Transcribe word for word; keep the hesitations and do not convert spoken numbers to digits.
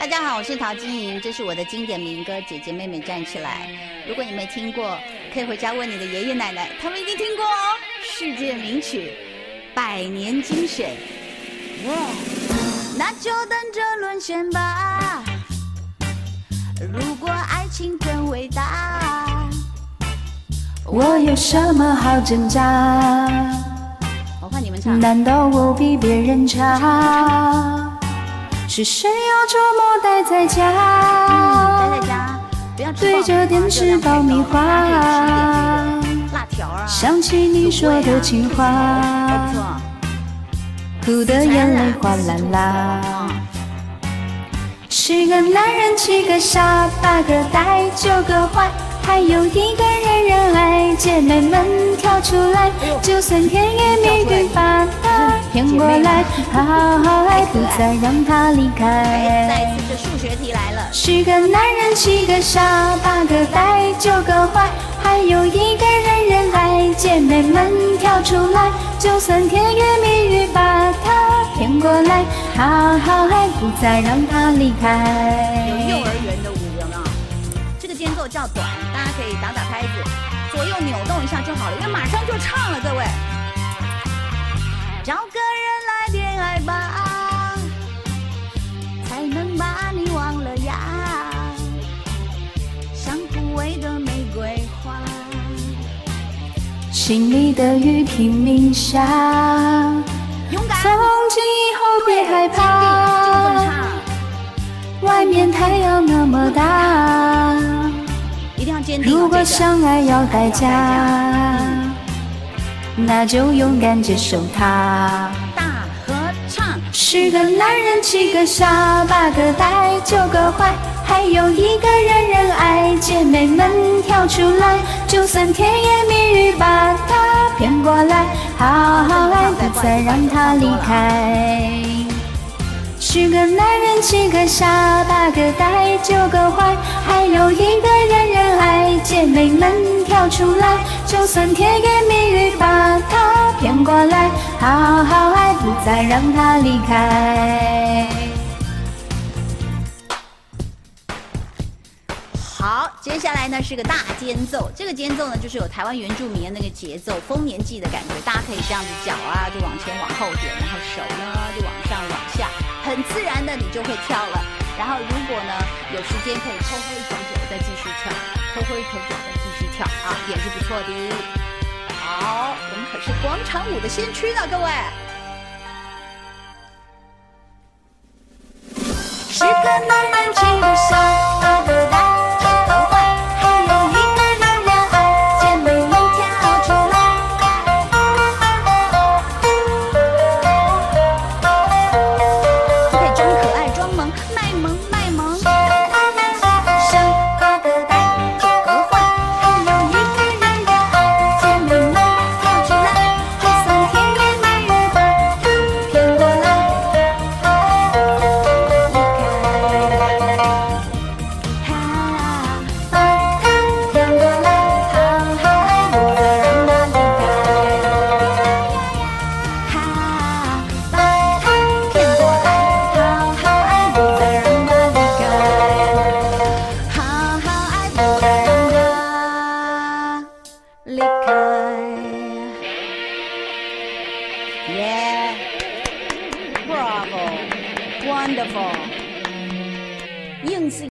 大家好，我是陶晶莹，这是我的经典民歌《姐姐妹妹站起来》。如果你没听过，可以回家问你的爷爷奶奶，他们一定听过哦。世界名曲，百年精选，耶、yeah ！那就等着沦陷吧。如果爱情真伟大， 我有什么好挣扎？ 我换你们唱。 难道我比别人差？是谁要周末待在家？ 嗯，待在家，不要吃对着电视爆米花， 辣条啊， 想起你说的情话， 还不错， 哭得眼泪哗啦啦。十个男人，七个傻，八个呆，九个坏，还有一个人人爱。姐妹们跳出来，就算甜言蜜语把他骗过来，好好爱，不再让他离开。 再一次，这数学题来了。 十个男人，七个傻，八个呆，九个坏，还有一个人人爱。姐妹们跳出来，就算甜言蜜语把他骗过来，好好爱，不再让他离开。 有幼儿园的舞有没有？这个间奏较短，大家可以打打拍子，左右扭动一下就好了，因为马上就唱了，各位。找个人来恋爱吧，才能把你忘了呀，像枯萎的玫瑰花。 心里的雨拼命下， 勇敢， 从今以后别害怕，外面太阳那么大， 一定要坚定。 如果相爱要代价，那就勇敢接受它。 大合唱， 十个男人，七个傻，八个呆，九个坏，还有一个人人爱。姐妹们跳出来，就算甜言蜜语把他骗过来，好好爱，不再让他离开。十个男人，七个傻，八个呆，九个坏，还有一个人人爱。姐妹们跳出来，就算甜言蜜语把他骗过来，好好爱，不再让他离开。 好，接下来呢是个大间奏，这个间奏呢就是有台湾原住民的那个节奏，丰年祭的感觉，大家可以这样子脚啊就往前往后点，然后手呢就往上往下，很自然的你就会跳了。然后如果呢有时间可以偷喝一口酒再继续跳，偷喝一口酒再继续跳啊，也是不错的。好，我们可是广场舞的先驱呢，各位。 十个男人，七个傻，八个呆，九个坏，还有一个人人爱。姐妹们跳出来， 就可以装可爱、装萌、卖萌、卖萌。 傻八个呆，九个坏，还有一个人人爱。姐妹们跳出来，就算甜言蜜语把他骗过来。 Yeah, bravo, wonderful. 硬是